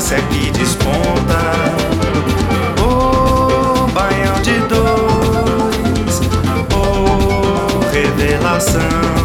essência que desponta. Oh, baião de dois, oh, revelação.